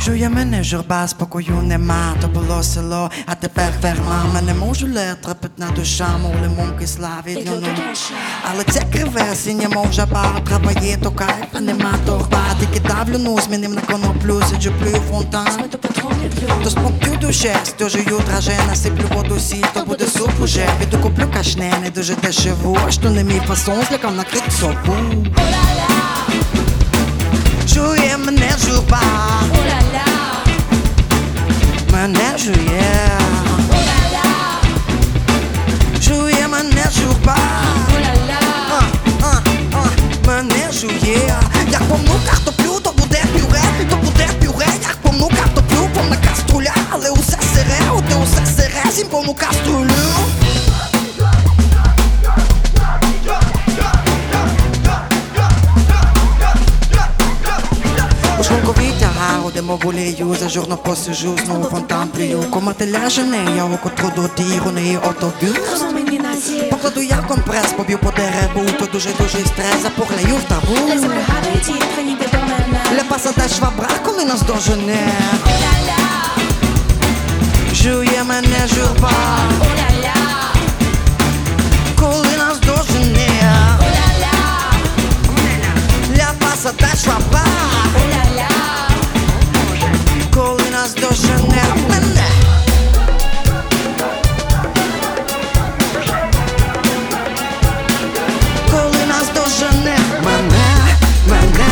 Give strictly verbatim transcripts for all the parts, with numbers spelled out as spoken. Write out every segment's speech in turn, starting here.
Чує мене журба, спокою нема, то було село, а тепер ферма. Мене можу летра, питна душа, мов лимон кисла від луну. Але це криве, синє, мов жаба, трава є, то кайф, а нема торба. Тільки давлю, ну, змінив на коноплю, сиджу, плюю фонтан. То спокою душе, стежую драже, насиплю воду сіль, то буде суп уже. Піду куплю кашне, не дуже дешеву, а що не мій фасон, злякав накрить собу. Чує мене журба, мене жує, чує мене журба, а, а, а, мене жує. Як помну картоплю, то буде пюре, то буде пюре. Як помну картоплю, повна каструля, але усе сире, оте усе сире, зім повну каструлю. Шлункові тягар, де мову лію, зажурно посижу, знову фонтан плюю. Комати ляже не, я око труду діру, не отоб'ю. Покладу я компрес, поб'ю по дереву, то дуже-дуже стрес, запоглею в табу. Ляпаса та швабра, коли нас дожене. Жує мене журба, коли нас дожене. Ляпаса та швабра, коли нас дожене мене. Коли нас дожене мене, мене.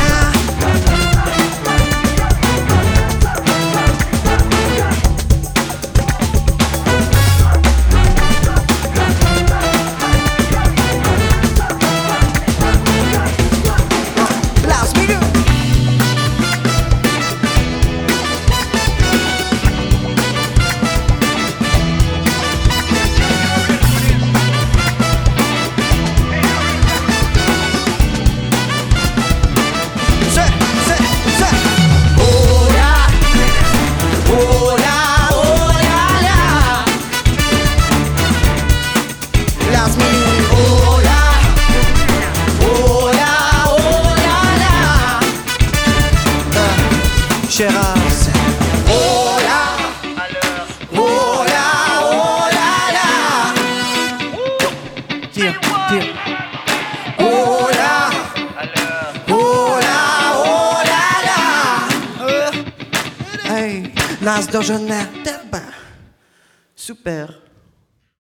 Ще раз. Оля, Оля, Оля-ля. Тір, тір. Оля, Оля, Оля-ля. Ей, нас дожене тебе. Супер.